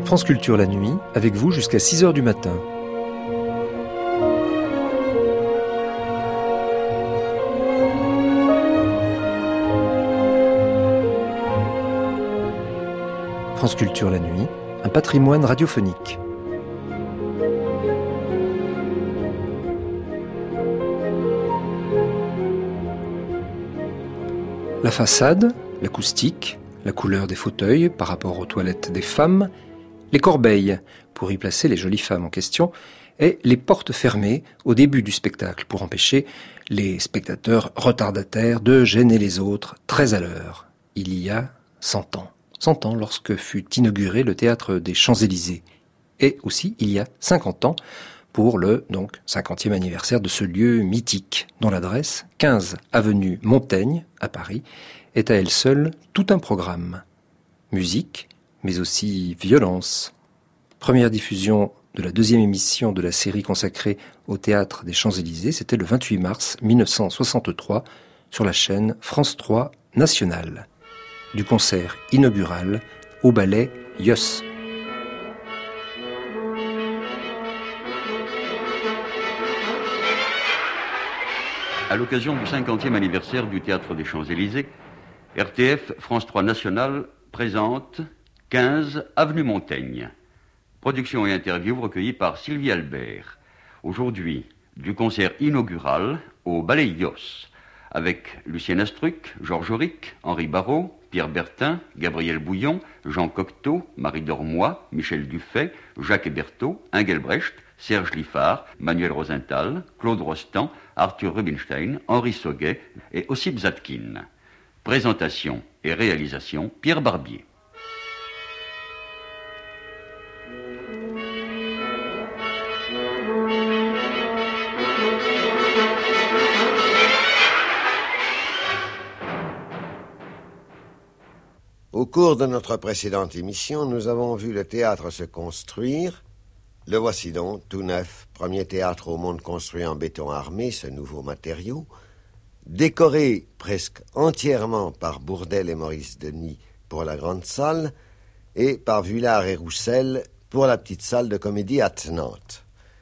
France Culture la nuit, avec vous jusqu'à 6h du matin. France Culture la nuit, un patrimoine radiophonique. La façade, l'acoustique, la couleur des fauteuils par rapport aux toilettes des femmes, les corbeilles pour y placer les jolies femmes en question, et les portes fermées au début du spectacle pour empêcher les spectateurs retardataires de gêner les autres très à l'heure. Il y a 100 ans. 100 ans lorsque fut inauguré le théâtre des Champs-Élysées. Et aussi il y a 50 ans pour le 50e anniversaire de ce lieu mythique dont l'adresse, 15 avenue Montaigne à Paris, est à elle seule tout un programme. Musique, mais aussi violence. Première diffusion de la deuxième émission de la série consacrée au théâtre des Champs-Élysées, c'était le 28 mars 1963 sur la chaîne France 3 Nationale. Du concert inaugural au ballet Yos. À l'occasion du 50e anniversaire du Théâtre des Champs-Élysées, RTF France 3 National présente 15 avenue Montaigne. Production et interview recueillies par Sylvie Albert. Aujourd'hui, du concert inaugural au ballet Yos, avec Lucien Astruc, Georges Auric, Henri Barrault, Pierre Bertin, Gabriel Bouillon, Jean Cocteau, Marie Dormoy, Michel Dufay, Jacques Hébertot, Engelbrecht, Serge Liffard, Manuel Rosenthal, Claude Rostand, Arthur Rubinstein, Henri Sauguet et Ossip Zadkine. Présentation et réalisation, Pierre Barbier. Au cours de notre précédente émission, nous avons vu le théâtre se construire. Le voici donc, tout neuf, premier théâtre au monde construit en béton armé, ce nouveau matériau, décoré presque entièrement par Bourdelle et Maurice Denis pour la grande salle et par Vuillard et Roussel pour la petite salle de comédie attenante.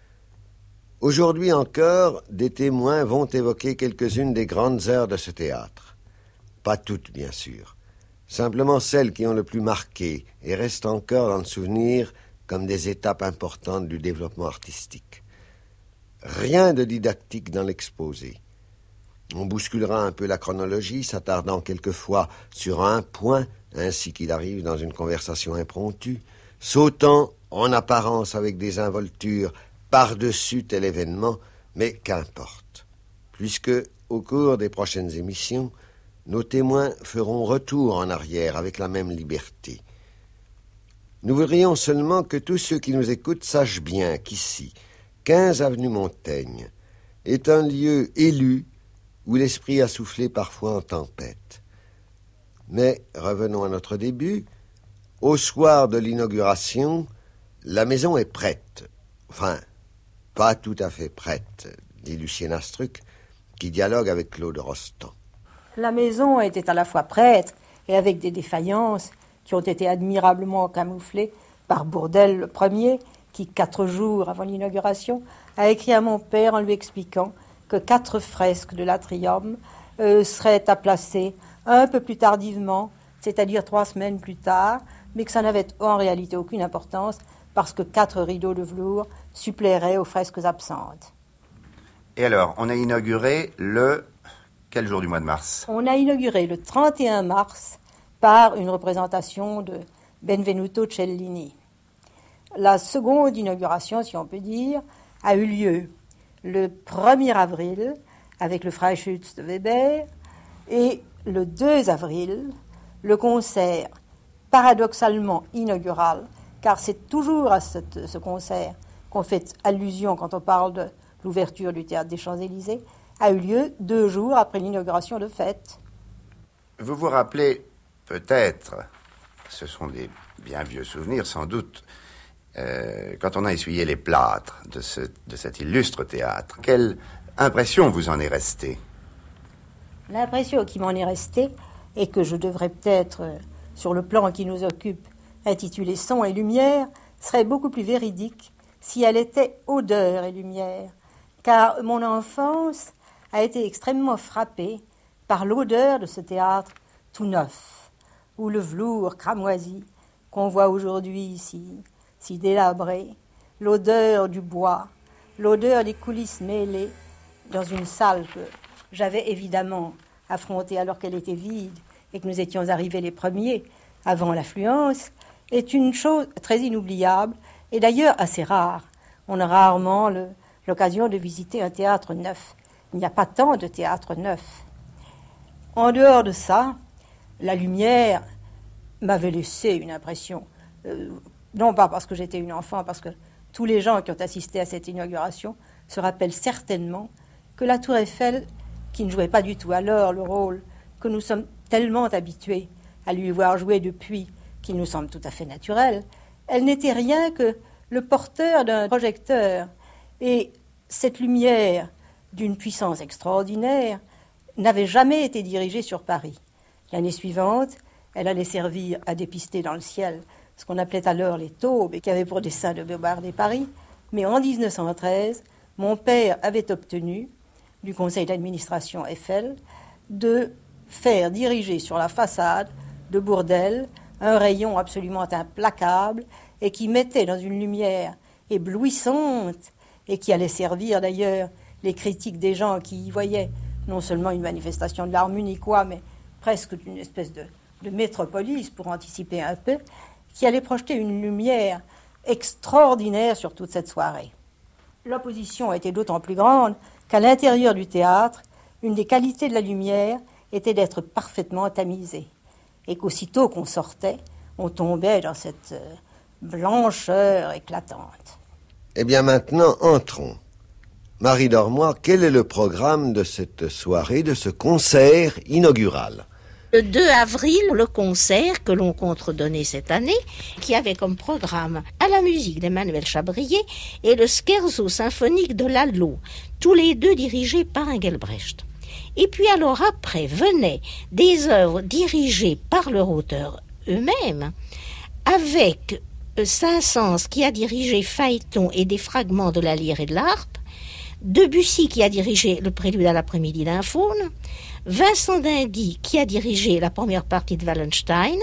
Aujourd'hui encore, des témoins vont évoquer quelques-unes des grandes heures de ce théâtre. Pas toutes, bien sûr. Simplement celles qui ont le plus marqué et restent encore dans le souvenir comme des étapes importantes du développement artistique. Rien de didactique dans l'exposé. On bousculera un peu la chronologie, s'attardant quelquefois sur un point, ainsi qu'il arrive dans une conversation impromptue, sautant en apparence avec des involtures par-dessus tel événement, mais qu'importe, puisque, au cours des prochaines émissions, nos témoins feront retour en arrière avec la même liberté. Nous voudrions seulement que tous ceux qui nous écoutent sachent bien qu'ici, 15 avenue Montaigne, est un lieu élu où l'esprit a soufflé parfois en tempête. Mais revenons à notre début. Au soir de l'inauguration, la maison est prête. Enfin, pas tout à fait prête, dit Lucien Astruc, qui dialogue avec Claude Rostand. La maison était à la fois prête et avec des défaillances qui ont été admirablement camouflées par Bourdelle le premier, qui, 4 jours avant l'inauguration, a écrit à mon père en lui expliquant que 4 fresques de l'atrium seraient à placer un peu plus tardivement, c'est-à-dire 3 semaines plus tard, mais que ça n'avait en réalité aucune importance parce que 4 rideaux de velours suppléeraient aux fresques absentes. Et alors, on a inauguré quel jour du mois de mars ? On a inauguré le 31 mars par une représentation de Benvenuto Cellini. La seconde inauguration, si on peut dire, a eu lieu le 1er avril avec le Freischütz de Weber et le 2 avril, le concert paradoxalement inaugural, car c'est toujours à ce concert qu'on fait allusion quand on parle de l'ouverture du Théâtre des Champs-Élysées, a eu lieu 2 jours après l'inauguration de fête. Vous vous rappelez peut-être, ce sont des bien vieux souvenirs sans doute, quand on a essuyé les plâtres de cet illustre théâtre, quelle impression vous en est restée ? L'impression qui m'en est restée est que je devrais peut-être, sur le plan qui nous occupe, intitulée Son et lumière, serait beaucoup plus véridique si elle était odeur et lumière, car mon enfance a été extrêmement frappée par l'odeur de ce théâtre tout neuf, où le velours cramoisi qu'on voit aujourd'hui ici, si délabré, l'odeur du bois, l'odeur des coulisses mêlées dans une salle que j'avais évidemment affrontée alors qu'elle était vide et que nous étions arrivés les premiers avant l'affluence, est une chose très inoubliable et d'ailleurs assez rare. On a rarement l'occasion de visiter un théâtre neuf. Il n'y a pas tant de théâtres neufs. En dehors de ça, la lumière m'avait laissé une impression, non pas parce que j'étais une enfant, parce que tous les gens qui ont assisté à cette inauguration se rappellent certainement que la Tour Eiffel, qui ne jouait pas du tout alors le rôle que nous sommes tellement habitués à lui voir jouer depuis, qu'il nous semble tout à fait naturel, elle n'était rien que le porteur d'un projecteur. Et cette lumière, d'une puissance extraordinaire, n'avait jamais été dirigée sur Paris. L'année suivante, elle allait servir à dépister dans le ciel ce qu'on appelait alors les taubes et qui avaient pour dessein de bombarder Paris. Mais en 1913, mon père avait obtenu du conseil d'administration Eiffel de faire diriger sur la façade de Bourdelle un rayon absolument implacable et qui mettait dans une lumière éblouissante et qui allait servir d'ailleurs les critiques des gens qui y voyaient non seulement une manifestation de l'art munichois, mais presque une espèce de métropolis, pour anticiper un peu, qui allait projeter une lumière extraordinaire sur toute cette soirée. L'opposition était d'autant plus grande qu'à l'intérieur du théâtre, une des qualités de la lumière était d'être parfaitement tamisée, et qu'aussitôt qu'on sortait, on tombait dans cette blancheur éclatante. Eh bien maintenant, entrons. Marie Dormoy, quel est le programme de cette soirée, de ce concert inaugural ? Le 2 avril, le concert que l'on compte donner cette année, qui avait comme programme à la musique d'Emmanuel Chabrier et le scherzo symphonique de Lalo, tous les deux dirigés par Engelbrecht. Et puis alors après venaient des œuvres dirigées par leurs auteurs eux-mêmes, avec Saint-Saëns qui a dirigé Phaéton et des fragments de la lyre et de l'harpe, Debussy qui a dirigé le prélude à l'après-midi d'un faune, Vincent d'Indy qui a dirigé la première partie de Wallenstein,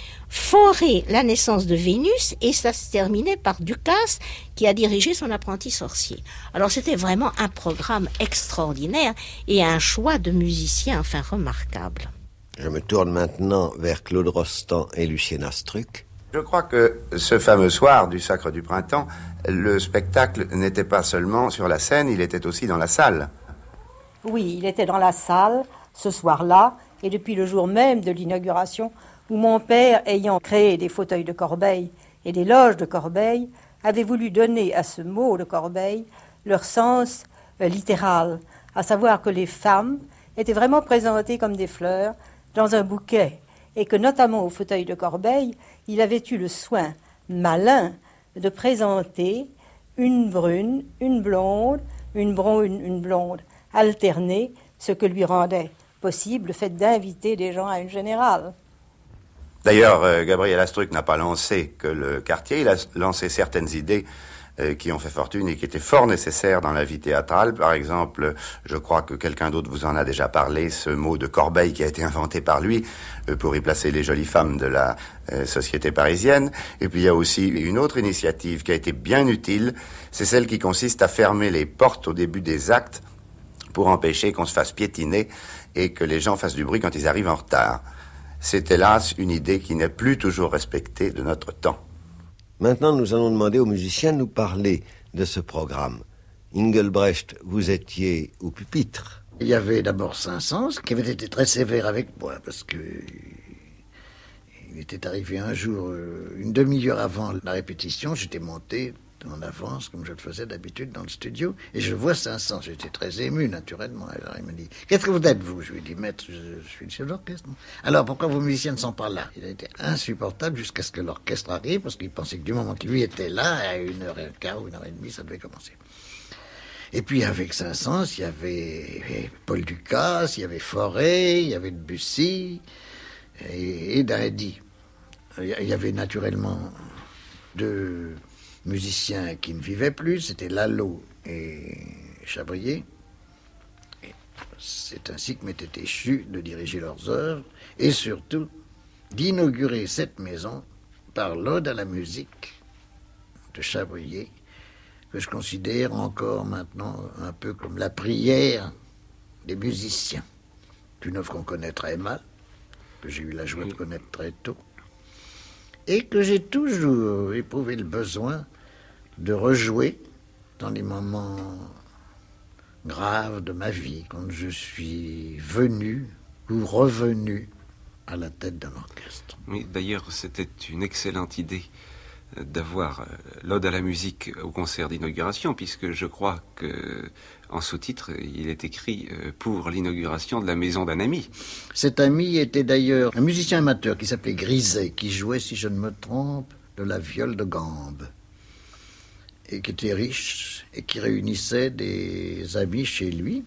Fauré, la naissance de Vénus, et ça se terminait par Ducasse qui a dirigé son apprenti sorcier. Alors c'était vraiment un programme extraordinaire et un choix de musiciens enfin remarquable. Je me tourne maintenant vers Claude Rostand et Lucien Astruc. Je crois que ce fameux soir du Sacre du Printemps, le spectacle n'était pas seulement sur la scène, il était aussi dans la salle. Oui, il était dans la salle ce soir-là, et depuis le jour même de l'inauguration, où mon père, ayant créé des fauteuils de Corbeil et des loges de Corbeil, avait voulu donner à ce mot de Corbeil leur sens littéral, à savoir que les femmes étaient vraiment présentées comme des fleurs dans un bouquet, et que notamment au fauteuil de Corbeil, il avait eu le soin malin de présenter une brune, une blonde, une brune, une blonde, alternée, ce que lui rendait possible le fait d'inviter des gens à une générale. D'ailleurs, Gabriel Astruc n'a pas lancé que le quartier, il a lancé certaines idées qui ont fait fortune et qui étaient fort nécessaires dans la vie théâtrale. Par exemple, je crois que quelqu'un d'autre vous en a déjà parlé, ce mot de Corbeil qui a été inventé par lui pour y placer les jolies femmes de la société parisienne. Et puis il y a aussi une autre initiative qui a été bien utile, c'est celle qui consiste à fermer les portes au début des actes pour empêcher qu'on se fasse piétiner et que les gens fassent du bruit quand ils arrivent en retard. C'est hélas une idée qui n'est plus toujours respectée de notre temps. Maintenant, nous allons demander aux musiciens de nous parler de ce programme. Engelbrecht, vous étiez au pupitre. Il y avait d'abord Saint-Saëns qui avait été très sévère avec moi parce que il était arrivé un jour, une demi-heure avant la répétition, j'étais monté en avance, comme je le faisais d'habitude dans le studio, et je vois Saint-Saëns. J'étais très ému, naturellement. Alors il m'a dit, qu'est-ce que vous êtes, vous? Je lui ai dit, maître, je suis le chef d'orchestre. Alors, pourquoi vos musiciens ne sont pas là? Il a été insupportable jusqu'à ce que l'orchestre arrive, parce qu'il pensait que du moment qu'il lui était là, à 1h15 ou 1h30, ça devait commencer. Et puis, avec Saint-Saëns, il y avait Paul Ducasse, il y avait Fauré, il y avait Debussy, et d'Indy. Il y avait naturellement 2 musiciens qui ne vivaient plus, c'était Lalo et Chabrier. Et c'est ainsi que m'était échu de diriger leurs œuvres et surtout d'inaugurer cette maison par l'Ode à la musique de Chabrier, que je considère encore maintenant un peu comme la prière des musiciens. Une œuvre qu'on connaît très mal, que j'ai eu la joie de connaître très tôt, et que j'ai toujours éprouvé le besoin de rejouer dans les moments graves de ma vie, quand je suis venu ou revenu à la tête d'un orchestre. Oui, d'ailleurs, c'était une excellente idée d'avoir l'Ode à la musique au concert d'inauguration, puisque je crois que en sous-titre, il est écrit pour l'inauguration de la maison d'un ami. Cet ami était d'ailleurs un musicien amateur qui s'appelait Griset, qui jouait, si je ne me trompe, de la viole de gambe, et qui était riche et qui réunissait des amis chez lui.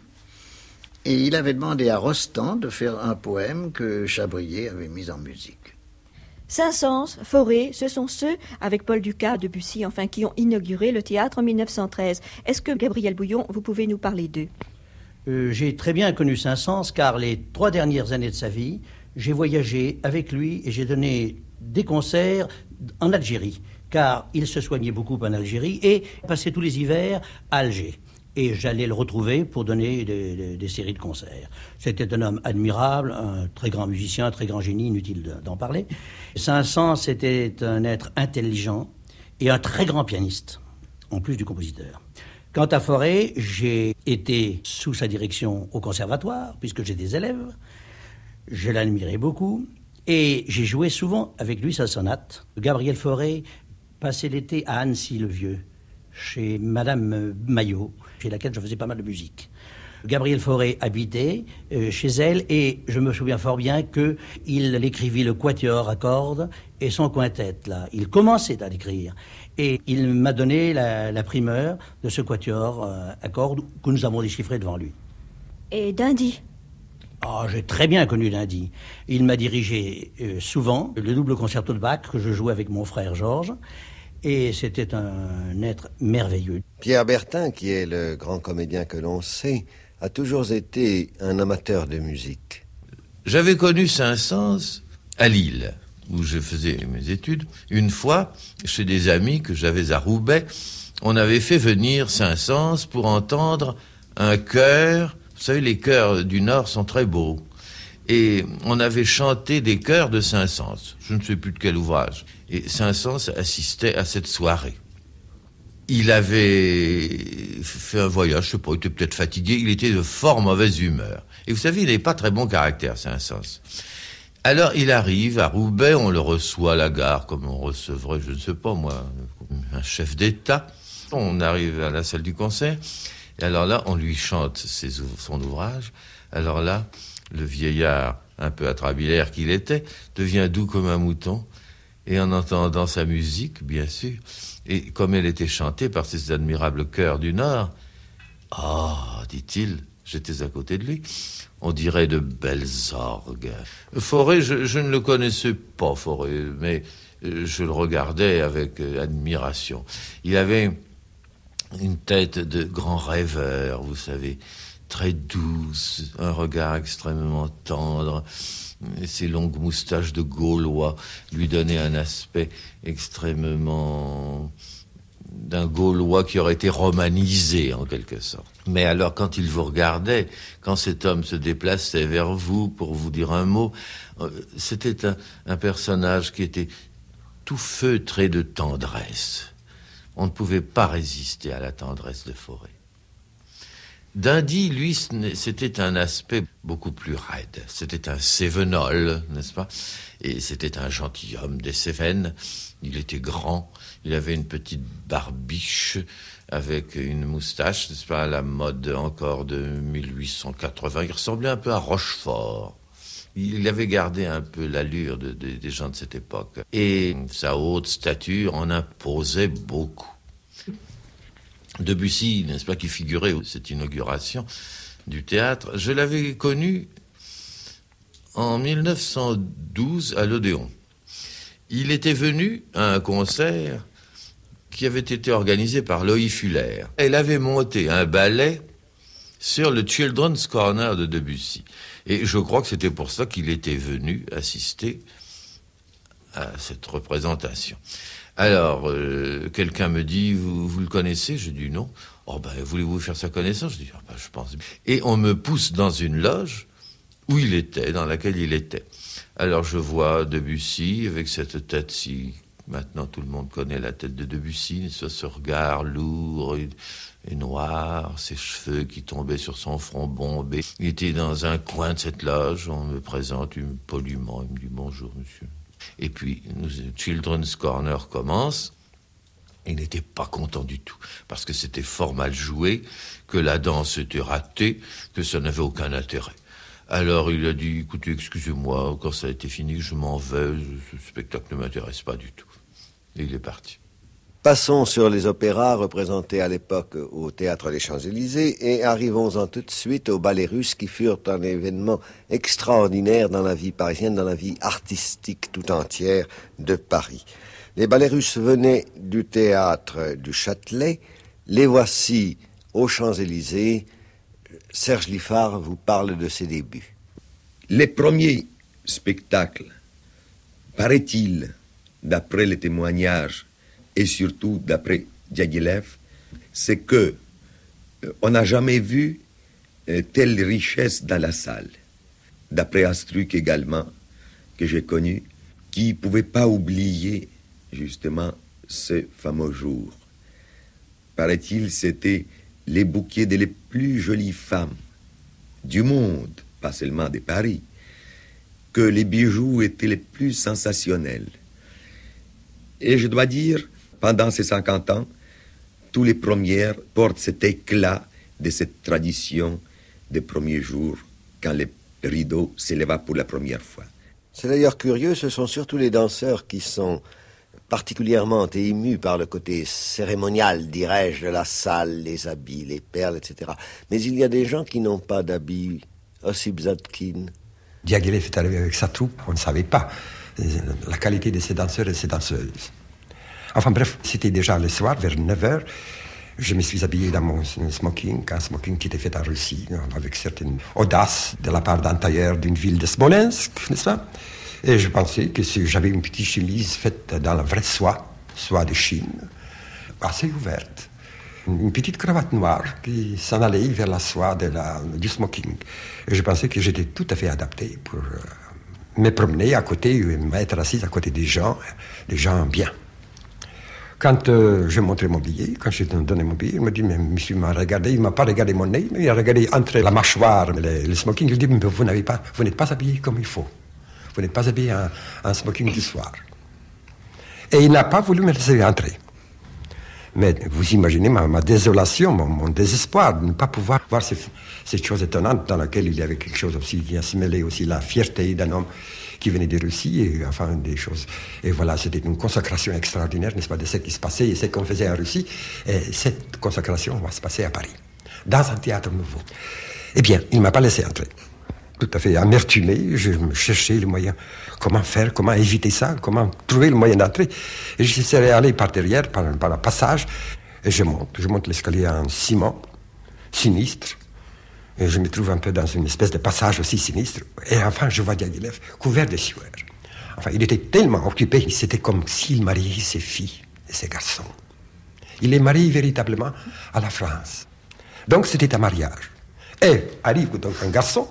Et il avait demandé à Rostand de faire un poème que Chabrier avait mis en musique. Saint-Saëns, Fauré, ce sont ceux, avec Paul Dukas, Debussy, enfin, qui ont inauguré le théâtre en 1913. Est-ce que, Gabriel Bouillon, vous pouvez nous parler d'eux? J'ai très bien connu Saint-Saëns, car les 3 dernières années de sa vie, j'ai voyagé avec lui et j'ai donné des concerts en Algérie, car il se soignait beaucoup en Algérie et passait tous les hivers à Alger. Et j'allais le retrouver pour donner des séries de concerts. C'était un homme admirable, un très grand musicien, un très grand génie, inutile d'en parler. Saint-Saëns était un être intelligent et un très grand pianiste, en plus du compositeur. Quant à Fauré, j'ai été sous sa direction au conservatoire, puisque j'étais élève. Je l'admirais beaucoup et j'ai joué souvent avec lui sa sonate. Gabriel Fauré passait l'été à Annecy-le-Vieux, chez Madame Maillot, chez laquelle je faisais pas mal de musique. Gabriel Fauré habitait chez elle et je me souviens fort bien qu'il écrivit le quatuor à cordes et son quintet. Là. Il commençait à l'écrire et il m'a donné la primeur de ce quatuor à cordes que nous avons déchiffré devant lui. Et d'Indy? J'ai très bien connu d'Indy. Il m'a dirigé souvent le double concerto de Bach que je jouais avec mon frère Georges. Et c'était un être merveilleux. Pierre Bertin, qui est le grand comédien que l'on sait, a toujours été un amateur de musique. J'avais connu Saint-Saëns à Lille, où je faisais mes études. Une fois, chez des amis que j'avais à Roubaix, on avait fait venir Saint-Saëns pour entendre un chœur. Vous savez, les chœurs du Nord sont très beaux. Et on avait chanté des chœurs de Saint-Saëns. Je ne sais plus de quel ouvrage. Et Saint-Saëns assistait à cette soirée. Il avait fait un voyage, je sais pas, il était peut-être fatigué, il était de fort mauvaise humeur. Et vous savez, il n'est pas très bon caractère, Saint-Saëns. Alors il arrive à Roubaix, on le reçoit à la gare, comme on recevrait, je ne sais pas moi, un chef d'État. On arrive à la salle du concert, et alors là, on lui chante son ouvrage. Alors là, le vieillard, un peu atrabilaire qu'il était, devient doux comme un mouton. Et en entendant sa musique, bien sûr, et comme elle était chantée par ces admirables chœurs du Nord, dit-il, j'étais à côté de lui, on dirait de belles orgues. Fauré, je ne le connaissais pas, Fauré, mais je le regardais avec admiration. Il avait une tête de grand rêveur, vous savez, très douce, un regard extrêmement tendre. Et ses longues moustaches de Gaulois lui donnaient un aspect extrêmement d'un Gaulois qui aurait été romanisé en quelque sorte. Mais alors quand il vous regardait, quand cet homme se déplaçait vers vous pour vous dire un mot, c'était un personnage qui était tout feutré de tendresse. On ne pouvait pas résister à la tendresse de Fauré. d'Indy, lui, c'était un aspect beaucoup plus raide. C'était un Cévenol, n'est-ce pas? Et c'était un gentilhomme des Cévennes. Il était grand, il avait une petite barbiche avec une moustache, n'est-ce pas, à la mode encore de 1880. Il ressemblait un peu à Rochefort. Il avait gardé un peu l'allure des gens de cette époque. Et sa haute stature en imposait beaucoup. Debussy, n'est-ce pas, qui figurait cette inauguration du théâtre, je l'avais connu en 1912 à l'Odéon. Il était venu à un concert qui avait été organisé par Loïc Fuller. Elle avait monté un ballet sur le Children's Corner de Debussy. Et je crois que c'était pour ça qu'il était venu assister à cette représentation. Alors, quelqu'un me dit, vous le connaissez? Je dis non. Oh ben, voulez-vous faire sa connaissance? Je dis, oh ben, je pense. Et on me pousse dans une loge où il était, dans laquelle il était. Alors je vois Debussy avec cette tête si... Maintenant tout le monde connaît la tête de Debussy, ce regard lourd et noir, ses cheveux qui tombaient sur son front bombé. Il était dans un coin de cette loge, on me présente poliment, il me dit bonjour monsieur. Et puis Children's Corner commence. Il n'était pas content du tout, parce que c'était fort mal joué, que la danse était ratée, que ça n'avait aucun intérêt. Alors il a dit, écoutez, excusez-moi, quand ça a été fini, je m'en vais, ce spectacle ne m'intéresse pas du tout. Et il est parti. Passons sur les opéras représentés à l'époque au Théâtre des Champs-Élysées et arrivons-en tout de suite aux ballets russes qui furent un événement extraordinaire dans la vie parisienne, dans la vie artistique tout entière de Paris. Les ballets russes venaient du Théâtre du Châtelet, les voici aux Champs-Élysées. Serge Liffard vous parle de ses débuts. Les premiers spectacles, paraît-il, d'après les témoignages et surtout d'après Diaghilev, c'est que on n'a jamais vu telle richesse dans la salle. D'après Astruc également, que j'ai connu, qui ne pouvait pas oublier justement ce fameux jour. Paraît-il, c'était les bouquets des plus jolies femmes du monde, pas seulement de Paris, que les bijoux étaient les plus sensationnels. Et je dois dire, pendant ces 50 ans, tous les premières portent cet éclat de cette tradition des premiers jours, quand les rideaux s'éleva pour la première fois. C'est d'ailleurs curieux, ce sont surtout les danseurs qui sont particulièrement émus par le côté cérémonial, dirais-je, de la salle, les habits, les perles, etc. Mais il y a des gens qui n'ont pas d'habits. Ossip Zadkine. Diaghilev est arrivé avec sa troupe, on ne savait pas la qualité de ces danseurs et de ces danseuses. Enfin bref, c'était déjà le soir, vers 9h. Je me suis habillé dans mon smoking, un smoking qui était fait en Russie, avec certaine audace de la part d'un tailleur d'une ville de Smolensk, n'est-ce pas? Et je pensais que si j'avais une petite chemise faite dans la vraie soie de Chine, assez ouverte, une petite cravate noire qui s'en allait vers la soie du smoking. Et je pensais que j'étais tout à fait adapté pour me promener à côté, m'être assis à côté des gens bien. Quand je montrais mon billet, quand je donnais mon billet, il me dit, mais monsieur m'a regardé, il ne m'a pas regardé mon nez, mais il a regardé entre la mâchoire et le smoking, il dit, mais vous n'êtes pas habillé comme il faut. Vous n'êtes pas habillé en smoking du soir. Et il n'a pas voulu me laisser entrer. Mais vous imaginez ma désolation, mon désespoir de ne pas pouvoir voir cette chose étonnante dans laquelle il y avait quelque chose aussi qui assimilait aussi la fierté d'un homme qui venait de Russie, et enfin des choses. Et voilà, c'était une consacration extraordinaire, n'est-ce pas, de ce qui se passait et ce qu'on faisait en Russie. Et cette consacration va se passer à Paris, dans un théâtre nouveau. Eh bien, il ne m'a pas laissé entrer. Tout à fait amertumé, je cherchais le moyen, comment faire, comment éviter ça, comment trouver le moyen d'entrer. Et je suis allé par derrière, par un passage, et je monte l'escalier en ciment, sinistre, et je me trouve un peu dans une espèce de passage aussi sinistre, et enfin je vois Diaghilev couvert de sueur. Enfin, il était tellement occupé, c'était comme s'il mariait ses filles et ses garçons. Il les marie véritablement à la France. Donc c'était un mariage. Et arrive donc un garçon,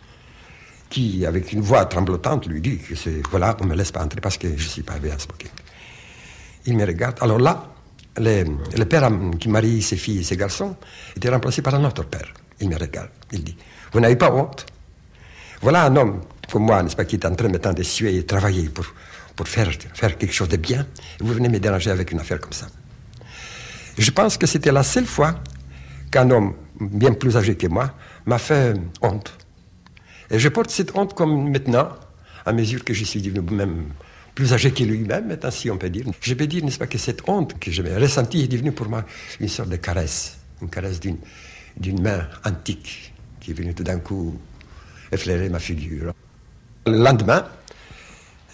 qui, avec une voix tremblotante, lui dit que voilà, on ne me laisse pas entrer parce que je ne suis pas habillé en smoking. Il me regarde. Alors là, le père qui marie ses filles et ses garçons était remplacé par un autre père. Il me regarde. Il dit, vous n'avez pas honte? Voilà un homme comme moi, n'est-ce pas, qui est en train maintenant de suer et travailler pour faire quelque chose de bien. Et vous venez me déranger avec une affaire comme ça. Je pense que c'était la seule fois qu'un homme bien plus âgé que moi m'a fait honte. Et je porte cette honte comme maintenant, à mesure que je suis devenu même plus âgé que lui-même, ainsi on peut dire. Je peux dire, n'est-ce pas, que cette honte que j'avais ressentie est devenue pour moi une sorte de caresse, une caresse d'une main antique qui est venue tout d'un coup effleurer ma figure. Le lendemain,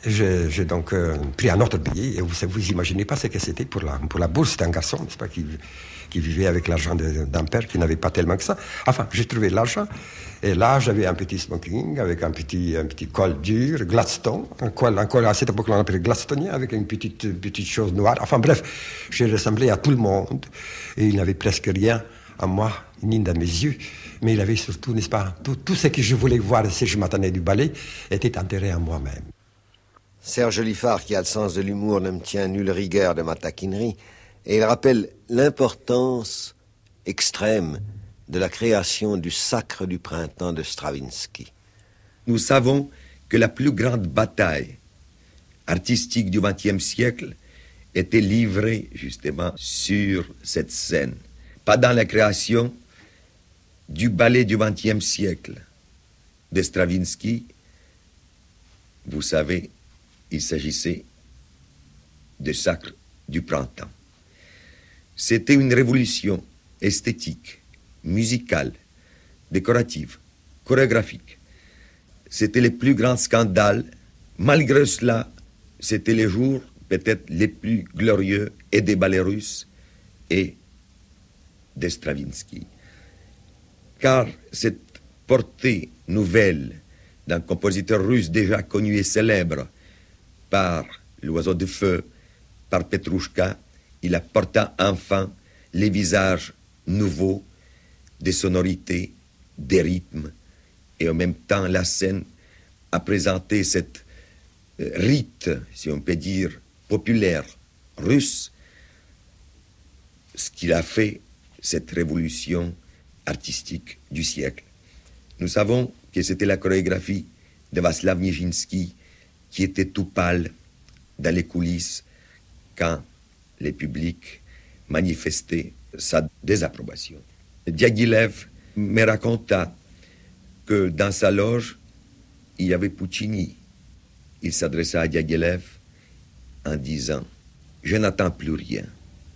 J'ai donc pris un autre billet, et vous imaginez pas ce que c'était pour la bourse d'un garçon, n'est-ce pas, qui vivait avec l'argent d'un père qui n'avait pas tellement que ça. Enfin, j'ai trouvé l'argent, et là, j'avais un petit smoking avec un petit col dur, Gladstone, un col à cette époque on appelait Gladstonien, avec une petite chose noire. Enfin bref, j'ai ressemblé à tout le monde, et il n'avait presque rien à moi, ni dans mes yeux, mais il avait surtout, n'est-ce pas, tout ce que je voulais voir si je m'attendais du ballet était enterré en moi-même. Serge Liffard, qui a le sens de l'humour, ne me tient nulle rigueur de ma taquinerie, et il rappelle l'importance extrême de la création du Sacre du printemps de Stravinsky. Nous savons que la plus grande bataille artistique du XXe siècle était livrée justement sur cette scène. Pas dans la création du ballet du XXe siècle de Stravinsky. Vous savez, il s'agissait de Sacre du printemps. C'était une révolution esthétique, musicale, décorative, chorégraphique. C'était le plus grand scandale. Malgré cela, c'était les jours peut-être les plus glorieux et des ballets russes et de Stravinsky. Car cette portée nouvelle d'un compositeur russe déjà connu et célèbre par l'Oiseau de Feu, par Petrouchka, il apporta enfin les visages nouveaux, des sonorités, des rythmes, et en même temps la scène a présenté cette rite, si on peut dire, populaire russe, ce qu'il a fait cette révolution artistique du siècle. Nous savons que c'était la chorégraphie de Václav Nijinsky qui était tout pâle dans les coulisses quand le public manifestait sa désapprobation. Diaghilev me raconta que dans sa loge, il y avait Puccini. Il s'adressa à Diaghilev en disant « Je n'attends plus rien ».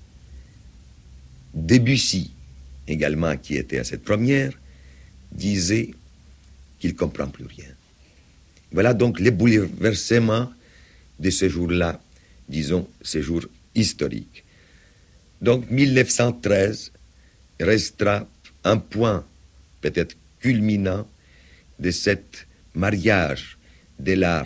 Debussy, également, qui était à cette première, disait qu'il ne comprend plus rien. Voilà donc les bouleversements de ce jour-là, disons, ce jour historique. Donc 1913 restera un point peut-être culminant de cet mariage de l'art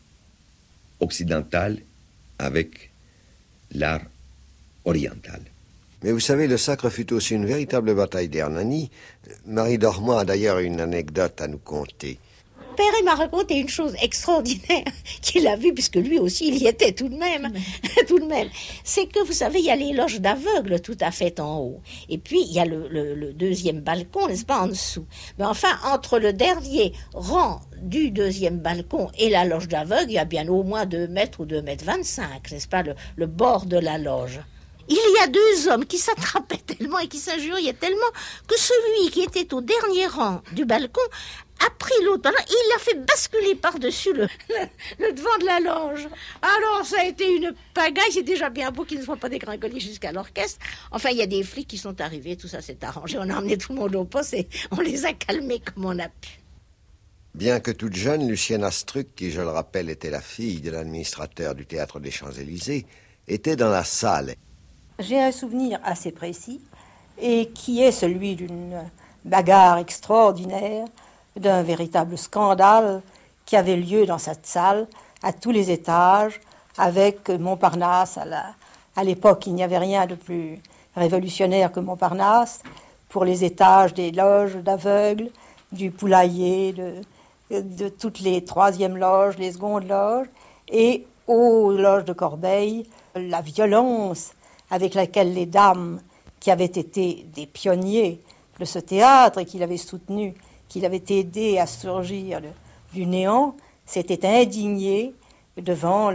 occidental avec l'art oriental. Mais vous savez, le Sacre fut aussi une véritable bataille d'Hernani. Marie Dormoy a d'ailleurs une anecdote à nous conter. Père, il m'a raconté une chose extraordinaire qu'il a vue, puisque lui aussi, il y était tout de même. Tout de même. C'est que, vous savez, il y a les loges d'aveugles tout à fait en haut. Et puis, il y a le deuxième balcon, n'est-ce pas, en dessous. Mais enfin, entre le dernier rang du deuxième balcon et la loge d'aveugles, il y a bien au moins 2 mètres ou 2,25 mètres, n'est-ce pas, le bord de la loge. Il y a 2 hommes qui s'attrapaient tellement et qui s'injuriaient tellement que celui qui était au dernier rang du balcon a pris l'autre, il l'a fait basculer par-dessus le devant de la loge. Alors, ça a été une pagaille. C'est déjà bien beau qu'ils ne soient pas dégringolés jusqu'à l'orchestre. Enfin, il y a des flics qui sont arrivés, tout ça s'est arrangé. On a emmené tout le monde au poste et on les a calmés comme on a pu. Bien que toute jeune, Lucienne Astruc, qui, je le rappelle, était la fille de l'administrateur du Théâtre des Champs-Élysées, était dans la salle. J'ai un souvenir assez précis, et qui est celui d'une bagarre extraordinaire, d'un véritable scandale qui avait lieu dans cette salle, à tous les étages, avec Montparnasse. À l'époque, il n'y avait rien de plus révolutionnaire que Montparnasse, pour les étages des loges d'aveugles, du poulailler, de toutes les 3e loges, les secondes loges, et aux loges de Corbeil, la violence avec laquelle les dames qui avaient été des pionniers de ce théâtre et qui l'avaient soutenu, qui l'avaient aidé à surgir du néant, s'étaient indignées devant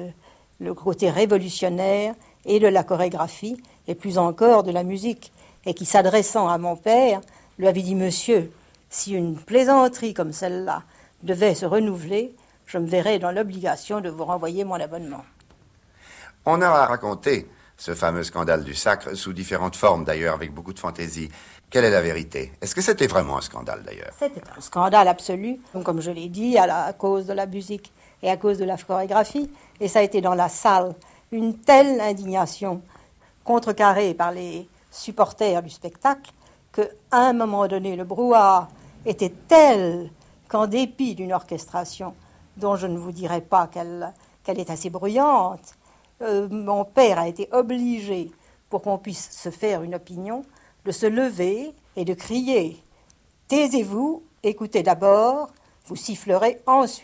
le côté révolutionnaire et de la chorégraphie, et plus encore de la musique, et qui, s'adressant à mon père, lui avait dit « Monsieur, si une plaisanterie comme celle-là devait se renouveler, je me verrais dans l'obligation de vous renvoyer mon abonnement. » On a raconté ce fameux scandale du Sacre, sous différentes formes d'ailleurs, avec beaucoup de fantaisie. Quelle est la vérité? Est-ce que c'était vraiment un scandale d'ailleurs? C'était un scandale absolu, comme je l'ai dit, à cause de la musique et à cause de la chorégraphie, et ça a été dans la salle une telle indignation contrecarrée par les supporters du spectacle qu'à un moment donné, le brouhaha était tel qu'en dépit d'une orchestration dont je ne vous dirai pas qu'elle est assez bruyante, mon père a été obligé, pour qu'on puisse se faire une opinion, de se lever et de crier « Taisez-vous, écoutez d'abord, vous sifflerez ensuite ».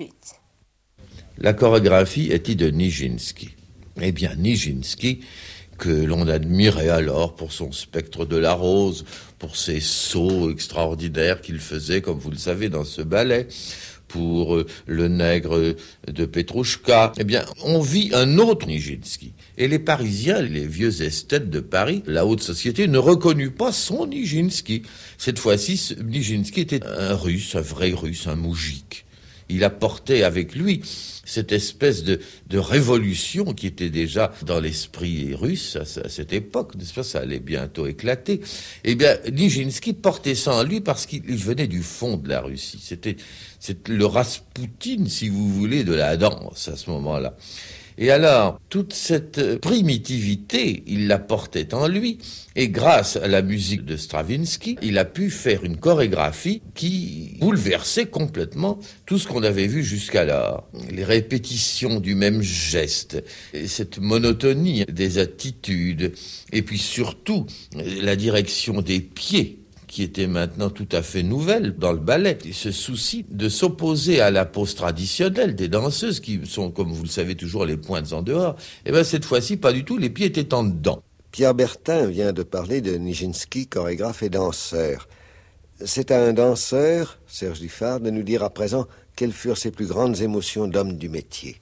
La chorégraphie était de Nijinsky. Eh bien, Nijinsky, que l'on admirait alors pour son spectre de la rose, pour ses sauts extraordinaires qu'il faisait, comme vous le savez, dans ce ballet, pour le nègre de Petrouchka. Eh bien, on vit un autre Nijinsky. Et les Parisiens, les vieux esthètes de Paris, la haute société, ne reconnut pas son Nijinsky. Cette fois-ci, Nijinsky était un Russe, un vrai Russe, un moujik. Il apportait avec lui cette espèce de révolution qui était déjà dans l'esprit russe à cette époque, n'est-ce pas? Ça allait bientôt éclater. Eh bien, Nijinsky portait ça en lui parce qu'il venait du fond de la Russie. C'était le Raspoutine, si vous voulez, de la danse à ce moment-là. Et alors, toute cette primitivité, il la portait en lui, et grâce à la musique de Stravinsky, il a pu faire une chorégraphie qui bouleversait complètement tout ce qu'on avait vu jusqu'alors. Les répétitions du même geste, cette monotonie des attitudes, et puis surtout la direction des pieds, qui était maintenant tout à fait nouvelle dans le ballet. Et ce souci de s'opposer à la pose traditionnelle des danseuses, qui sont, comme vous le savez, toujours les pointes en dehors, et bien cette fois-ci, pas du tout, les pieds étaient en dedans. Pierre Bertin vient de parler de Nijinsky, chorégraphe et danseur. C'est à un danseur, Serge Liffard, de nous dire à présent quelles furent ses plus grandes émotions d'homme du métier.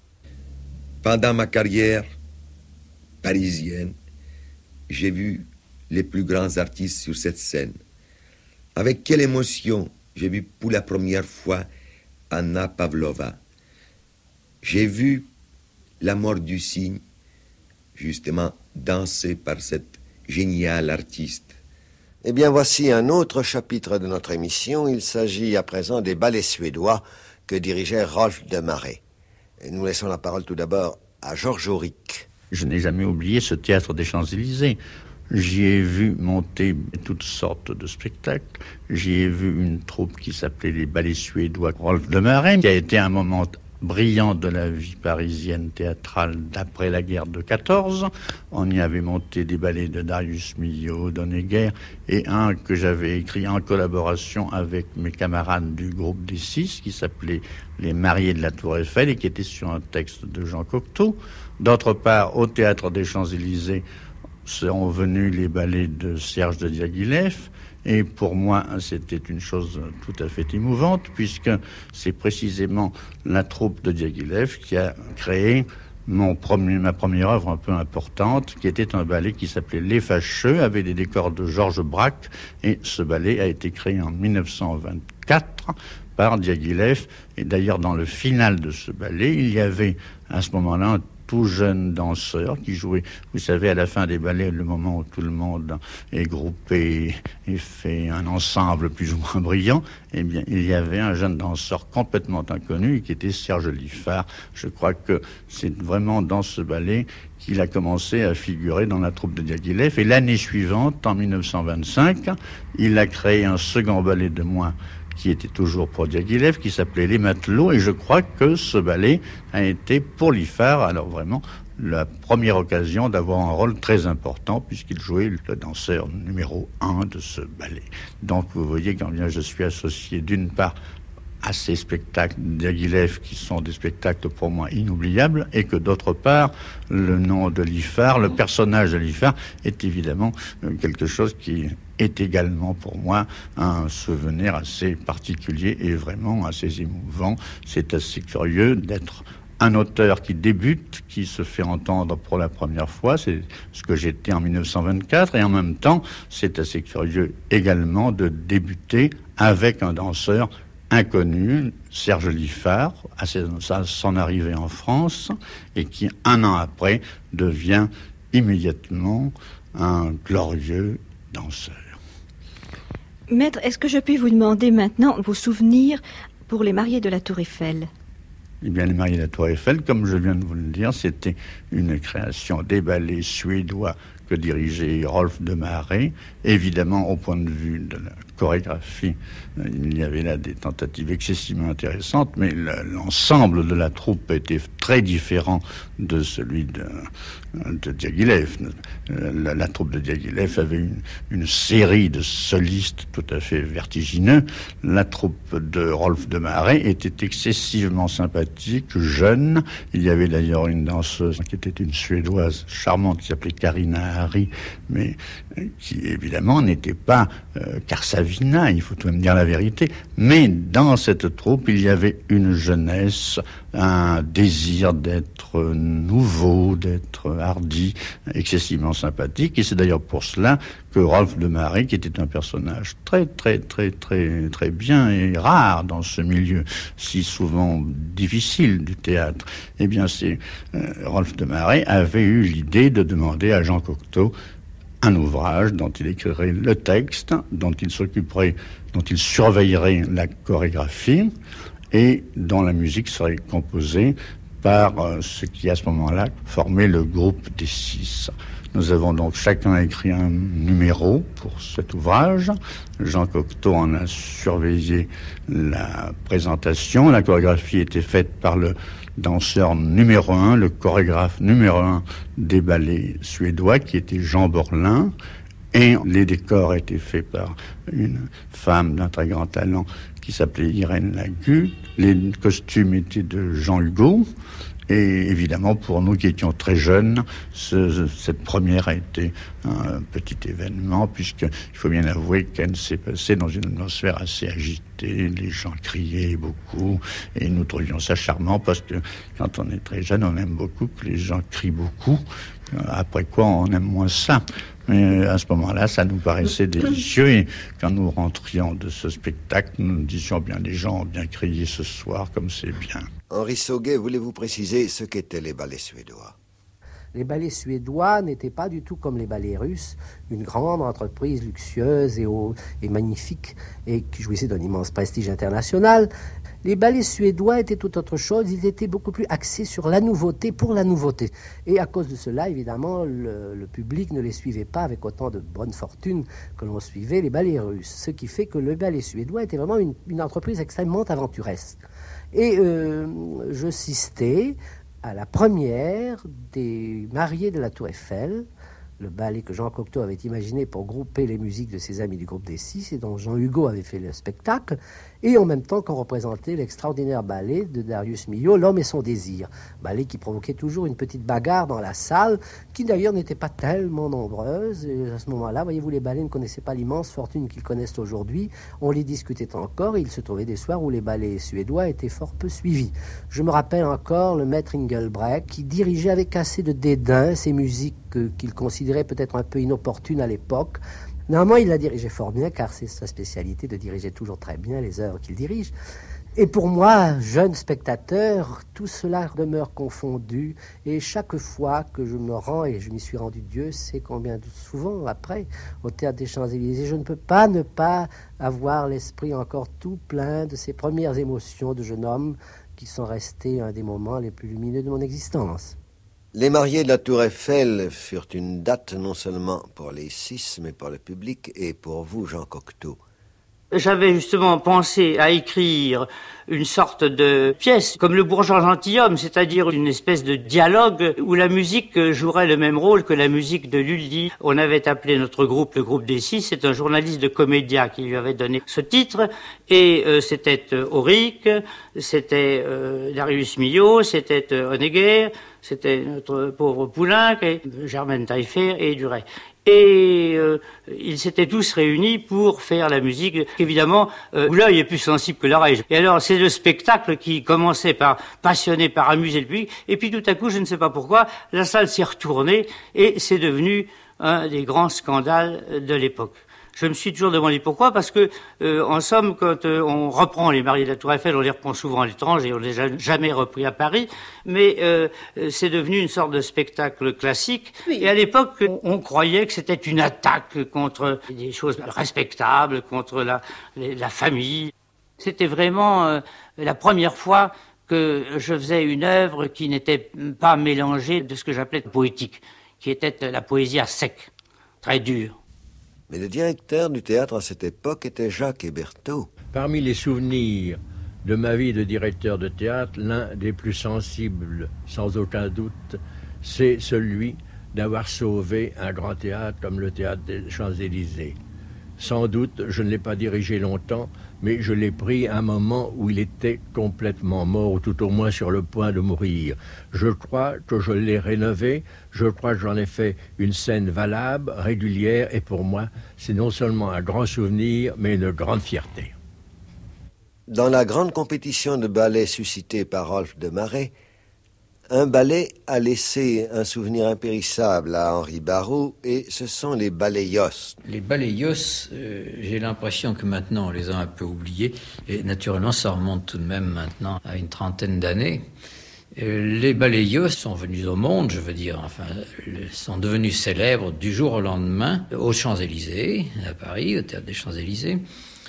Pendant ma carrière parisienne, j'ai vu les plus grands artistes sur cette scène. Avec quelle émotion j'ai vu pour la première fois Anna Pavlova. J'ai vu la mort du cygne, justement dansée par cette géniale artiste. Eh bien, voici un autre chapitre de notre émission. Il s'agit à présent des ballets suédois que dirigeait Rolf de Marais. Et nous laissons la parole tout d'abord à Georges Auric. Je n'ai jamais oublié ce théâtre des Champs-Élysées. J'y ai vu monter toutes sortes de spectacles. J'y ai vu une troupe qui s'appelait les Ballets Suédois Rolf de Marais, qui a été un moment brillant de la vie parisienne théâtrale d'après la guerre de 14. On y avait monté des ballets de Darius Milhaud, d'Honegger, et un que j'avais écrit en collaboration avec mes camarades du groupe des Six, qui s'appelait Les Mariés de la Tour Eiffel, et qui était sur un texte de Jean Cocteau. D'autre part, au Théâtre des Champs-Élysées, sont venus les ballets de Serge de Diaghilev, et pour moi, c'était une chose tout à fait émouvante, puisque c'est précisément la troupe de Diaghilev qui a créé ma première œuvre un peu importante, qui était un ballet qui s'appelait Les Fâcheux, avec des décors de Georges Braque, et ce ballet a été créé en 1924 par Diaghilev, et d'ailleurs dans le final de ce ballet, il y avait à ce moment-là un tout jeune danseur qui jouait, vous savez, à la fin des ballets, le moment où tout le monde est groupé et fait un ensemble plus ou moins brillant, eh bien, il y avait un jeune danseur complètement inconnu qui était Serge Liffard. Je crois que c'est vraiment dans ce ballet qu'il a commencé à figurer dans la troupe de Diaghilev. Et l'année suivante, en 1925, il a créé un second ballet de moi qui était toujours pour Diaghilev, qui s'appelait Les Matelots, et je crois que ce ballet a été pour Liffard, alors vraiment, la première occasion d'avoir un rôle très important, puisqu'il jouait le danseur numéro 1 de ce ballet. Donc vous voyez combien je suis associé d'une part à ces spectacles Diaghilev qui sont des spectacles pour moi inoubliables, et que d'autre part, le nom de Liffard, le personnage de Liffard, est évidemment quelque chose qui est également pour moi un souvenir assez particulier et vraiment assez émouvant. C'est assez curieux d'être un auteur qui débute, qui se fait entendre pour la première fois, c'est ce que j'étais en 1924, et en même temps, c'est assez curieux également de débuter avec un danseur inconnu, Serge Liffard, à son arrivée en France, et qui, un an après, devient immédiatement un glorieux danseur. Maître, est-ce que je puis vous demander maintenant vos souvenirs pour les Mariés de la Tour Eiffel? Eh bien, Les Mariés de la Tour Eiffel, comme je viens de vous le dire, c'était une création des ballets suédois que dirigeait Rolf de Marais. Évidemment, au point de vue de la chorégraphie, il y avait là des tentatives excessivement intéressantes, mais l'ensemble de la troupe était très différent de celui de Diaghilev. La troupe de Diaghilev avait une série de solistes tout à fait vertigineux. La troupe de Rolf de Marais était excessivement sympathique, jeune. Il y avait d'ailleurs une danseuse qui était une Suédoise charmante qui s'appelait Carina Hari, mais qui évidemment n'était pas Karsavina, il faut tout de même dire la vérité. Mais dans cette troupe, il y avait une jeunesse, un désir d'être nouveau, d'être hardi, excessivement sympathique. Et c'est d'ailleurs pour cela que Rolf de Marais, qui était un personnage très bien et rare dans ce milieu si souvent difficile du théâtre, eh bien Rolf de Marais avait eu l'idée de demander à Jean Cocteau un ouvrage dont il écrirait le texte, dont il s'occuperait, dont il surveillerait la chorégraphie et dont la musique serait composée par ce qui à ce moment-là formait le groupe des 6. Nous avons donc chacun écrit un numéro pour cet ouvrage. Jean Cocteau en a surveillé la présentation. La chorégraphie était faite par le danseur numéro 1, le chorégraphe numéro 1 des ballets suédois, qui était Jean Borlin. Et les décors étaient faits par une femme d'un très grand talent qui s'appelait Irène Lagu. Les costumes étaient de Jean Hugo. Et évidemment, pour nous qui étions très jeunes, cette première a été un petit événement, puisqu'il faut bien avouer qu'elle s'est passée dans une atmosphère assez agitée. Les gens criaient beaucoup, et nous trouvions ça charmant, parce que quand on est très jeune, on aime beaucoup que les gens crient beaucoup. Après quoi, on aime moins ça. Mais à ce moment-là, ça nous paraissait délicieux. Et quand nous rentrions de ce spectacle, nous nous disions bien, les gens ont bien crié ce soir, comme c'est bien. Henri Sauguet, voulez-vous préciser ce qu'étaient les ballets suédois ? Les ballets suédois n'étaient pas du tout comme les ballets russes, une grande entreprise luxueuse et magnifique, et qui jouissait d'un immense prestige international. Les ballets suédois étaient tout autre chose, ils étaient beaucoup plus axés sur la nouveauté pour la nouveauté. Et à cause de cela, évidemment, le public ne les suivait pas avec autant de bonne fortune que l'on suivait les ballets russes. Ce qui fait que le ballet suédois était vraiment une entreprise extrêmement aventuresque. Et j'assistais à la première des Mariés de la Tour Eiffel, le ballet que Jean Cocteau avait imaginé pour grouper les musiques de ses amis du groupe des 6 et dont Jean Hugo avait fait le spectacle, et en même temps qu'on représentait l'extraordinaire ballet de Darius Milhaud, L'homme et son désir, ballet qui provoquait toujours une petite bagarre dans la salle, qui d'ailleurs n'était pas tellement nombreuse. Et à ce moment-là, voyez-vous, les ballets ne connaissaient pas l'immense fortune qu'ils connaissent aujourd'hui, on les discutait encore, et il se trouvait des soirs où les ballets suédois étaient fort peu suivis. Je me rappelle encore le maître Engelbrecht, qui dirigeait avec assez de dédain ces musiques qu'il considérait peut-être un peu inopportunes à l'époque. Néanmoins, il la dirigeait fort bien, car c'est sa spécialité de diriger toujours très bien les œuvres qu'il dirige. Et pour moi, jeune spectateur, tout cela demeure confondu. Et chaque fois que je me rends, et je m'y suis rendu, Dieu sait combien souvent après, au Théâtre des Champs-Élysées, je ne peux pas ne pas avoir l'esprit encore tout plein de ces premières émotions de jeune homme qui sont restées un des moments les plus lumineux de mon existence. Les Mariés de la Tour Eiffel furent une date non seulement pour les 6, mais pour le public et pour vous, Jean Cocteau. J'avais justement pensé à écrire une sorte de pièce comme Le bourgeois gentilhomme, c'est-à-dire une espèce de dialogue où la musique jouerait le même rôle que la musique de Lully. On avait appelé notre groupe le groupe des 6, c'est un journaliste de Comédia qui lui avait donné ce titre, et c'était Auric, c'était Darius Milhaud, c'était Honegger, c'était notre pauvre Poulenc, et Germaine Taillefer et Duret. Et ils s'étaient tous réunis pour faire la musique, évidemment, où l'œil est plus sensible que l'oreille. Et alors, c'est le spectacle qui commençait par passionner, par amuser le public, et puis tout à coup, je ne sais pas pourquoi, la salle s'est retournée, et c'est devenu un des grands scandales de l'époque. Je me suis toujours demandé pourquoi, parce que, en somme, quand on reprend les Mariés de la Tour Eiffel, on les reprend souvent à l'étranger, on ne les a jamais repris à Paris, mais c'est devenu une sorte de spectacle classique. Oui. Et à l'époque, on croyait que c'était une attaque contre des choses respectables, contre la famille. C'était vraiment la première fois que je faisais une œuvre qui n'était pas mélangée de ce que j'appelais poétique, qui était la poésie à sec, très dure. Mais le directeur du théâtre à cette époque était Jacques Hébertot. Parmi les souvenirs de ma vie de directeur de théâtre, l'un des plus sensibles, sans aucun doute, c'est celui d'avoir sauvé un grand théâtre comme le théâtre des Champs-Élysées. Sans doute, je ne l'ai pas dirigé longtemps, mais je l'ai pris à un moment où il était complètement mort, ou tout au moins sur le point de mourir. Je crois que je l'ai rénové, je crois que j'en ai fait une scène valable, régulière, et pour moi, c'est non seulement un grand souvenir, mais une grande fierté. Dans la grande compétition de ballet suscitée par Rolf de Marais, un ballet a laissé un souvenir impérissable à Henri Barrault, et ce sont les ballets Yost. Les ballets Yost, j'ai l'impression que maintenant on les a un peu oubliés, et naturellement ça remonte tout de même maintenant à une trentaine d'années. Les ballets Yost sont venus au monde, je veux dire, enfin, sont devenus célèbres du jour au lendemain aux Champs-Élysées, à Paris, au Théâtre des Champs-Élysées,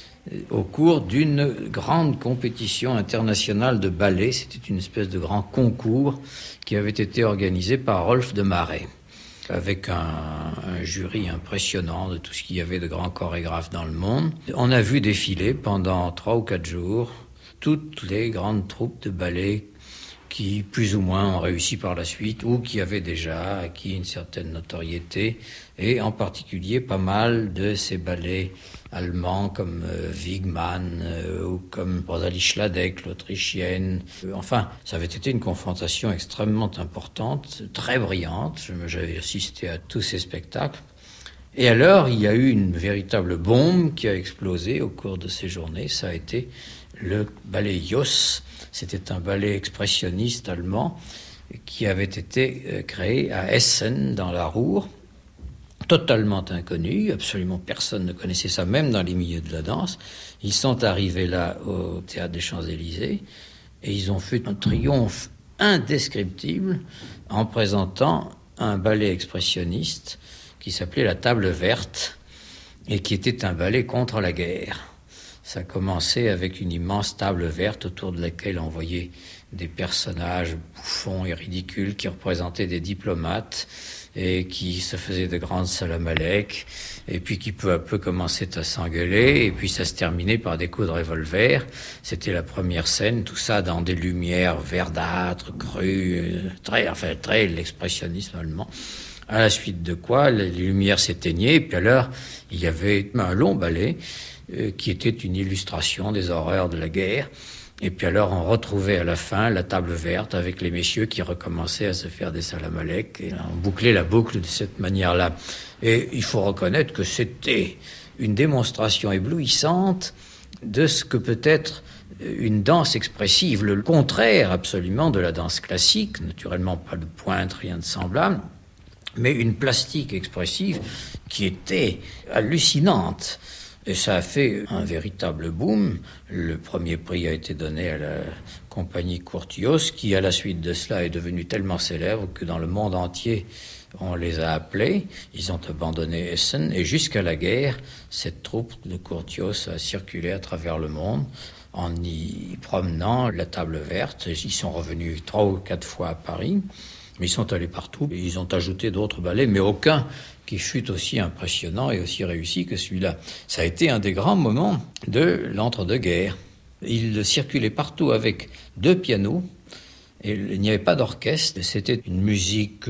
au cours d'une grande compétition internationale de ballet. C'était une espèce de grand concours qui avait été organisé par Rolf de Marais, avec un jury impressionnant de tout ce qu'il y avait de grands chorégraphes dans le monde. On a vu défiler pendant 3 ou 4 jours toutes les grandes troupes de ballet qui, plus ou moins, ont réussi par la suite ou qui avaient déjà acquis une certaine notoriété, et en particulier pas mal de ces ballets allemands comme Wiegmann ou comme Rosalie Schladek, l'Autrichienne. Enfin, ça avait été une confrontation extrêmement importante, très brillante. J'avais assisté à tous ces spectacles. Et alors, il y a eu une véritable bombe qui a explosé au cours de ces journées. Ça a été le ballet Yost. C'était un ballet expressionniste allemand qui avait été créé à Essen, dans la Ruhr, totalement inconnu, absolument personne ne connaissait ça, même dans les milieux de la danse. Ils sont arrivés là au Théâtre des Champs-Élysées et ils ont fait un triomphe indescriptible en présentant un ballet expressionniste qui s'appelait La Table Verte et qui était un ballet contre la guerre. Ça commençait avec une immense table verte autour de laquelle on voyait des personnages bouffons et ridicules qui représentaient des diplomates et qui se faisaient de grandes salam-aleiks, et puis qui peu à peu commençaient à s'engueuler, et puis ça se terminait par des coups de revolver. C'était la première scène, tout ça dans des lumières verdâtres, crues, très l'expressionnisme allemand. À la suite de quoi, les lumières s'éteignaient, et puis alors, il y avait un long ballet qui était une illustration des horreurs de la guerre. Et puis alors, on retrouvait à la fin la table verte avec les messieurs qui recommençaient à se faire des salam-aleiks. Et on bouclait la boucle de cette manière-là. Et il faut reconnaître que c'était une démonstration éblouissante de ce que peut être une danse expressive, le contraire absolument de la danse classique, naturellement pas de pointe, rien de semblable, mais une plastique expressive qui était hallucinante. Et ça a fait un véritable boom. Le premier prix a été donné à la compagnie Curtius, qui à la suite de cela est devenue tellement célèbre que dans le monde entier, on les a appelés. Ils ont abandonné Essen, et jusqu'à la guerre, cette troupe de Curtius a circulé à travers le monde en y promenant la table verte. Ils sont revenus 3 ou 4 fois à Paris, mais ils sont allés partout. Et ils ont ajouté d'autres ballets, mais aucun qui fut aussi impressionnant et aussi réussi que celui-là. Ça a été un des grands moments de l'entre-deux-guerres. Il circulait partout avec 2 pianos, et il n'y avait pas d'orchestre. C'était une musique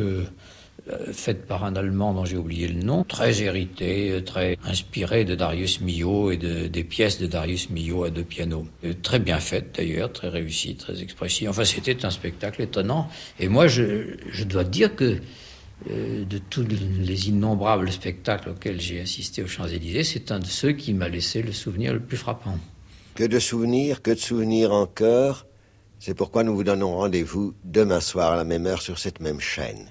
faite par un Allemand dont j'ai oublié le nom, très héritée, très inspirée de Darius Milhaud et des pièces de Darius Milhaud à 2 pianos. Très bien faite d'ailleurs, très réussie, très expressive. Enfin, c'était un spectacle étonnant. Et moi, je dois dire que de tous les innombrables spectacles auxquels j'ai assisté aux Champs-Élysées, c'est un de ceux qui m'a laissé le souvenir le plus frappant. Que de souvenirs encore. C'est pourquoi nous vous donnons rendez-vous demain soir à la même heure sur cette même chaîne.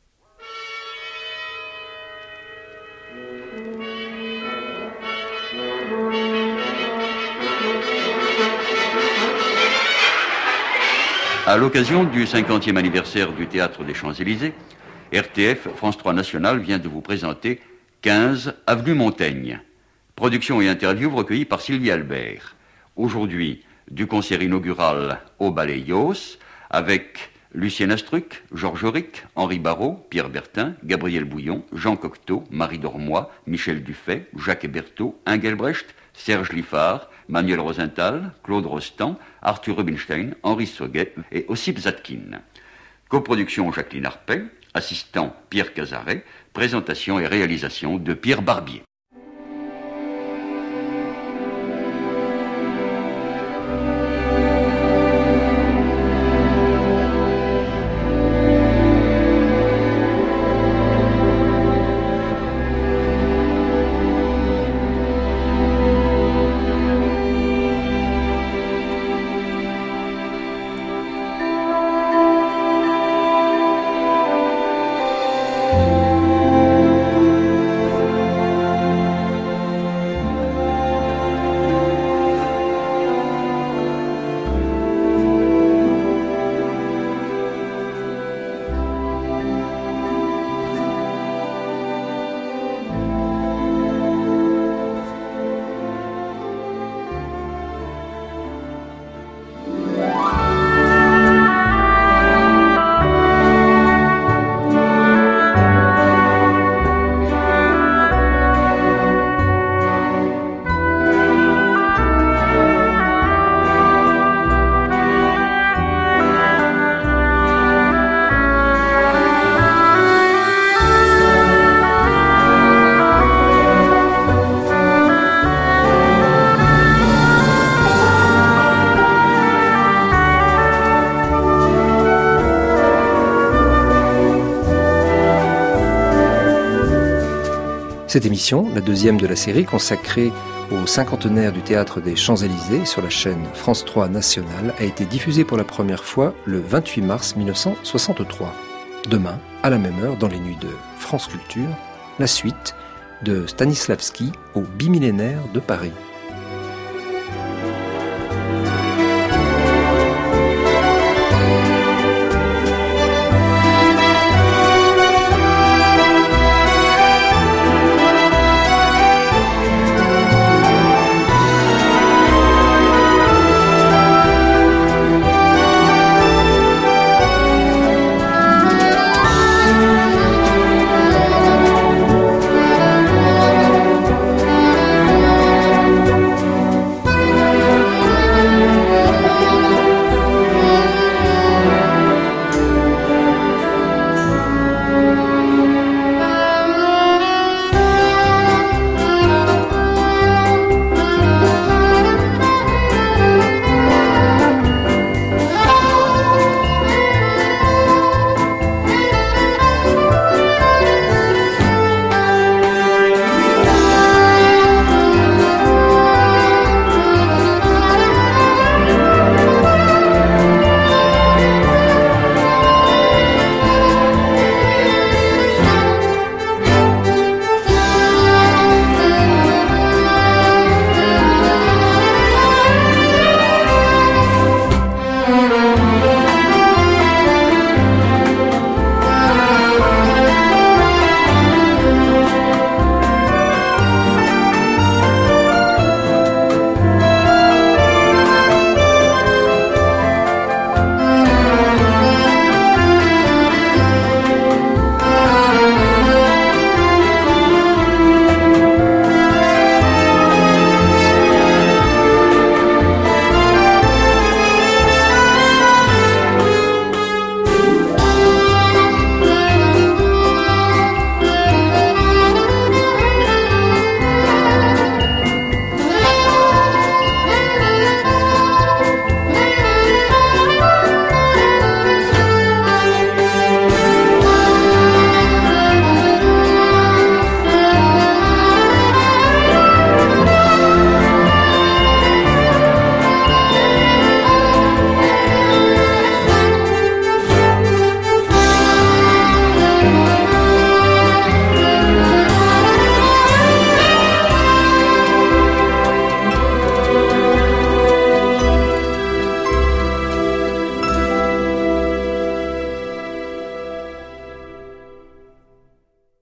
À l'occasion du 50e anniversaire du Théâtre des Champs-Élysées, RTF, France 3 National, vient de vous présenter 15 Avenue Montaigne. Production et interview recueillies par Sylvie Albert. Aujourd'hui, du concert inaugural au Ballet Yos, avec Lucien Astruc, Georges Auric, Henri Barrault, Pierre Bertin, Gabriel Bouillon, Jean Cocteau, Marie Dormoy, Michel Dufay, Jacques Berthaud, Engelbrecht, Serge Liffard, Manuel Rosenthal, Claude Rostand, Arthur Rubinstein, Henri Sauguet et Ossip Zadkine. Coproduction Jacqueline Arpet, assistant Pierre Cazaret, présentation et réalisation de Pierre Barbier. Cette émission, la deuxième de la série consacrée au cinquantenaire du Théâtre des Champs-Élysées sur la chaîne France 3 nationale, a été diffusée pour la première fois le 28 mars 1963. Demain, à la même heure, dans les nuits de France Culture, la suite de Stanislavski au bimillénaire de Paris.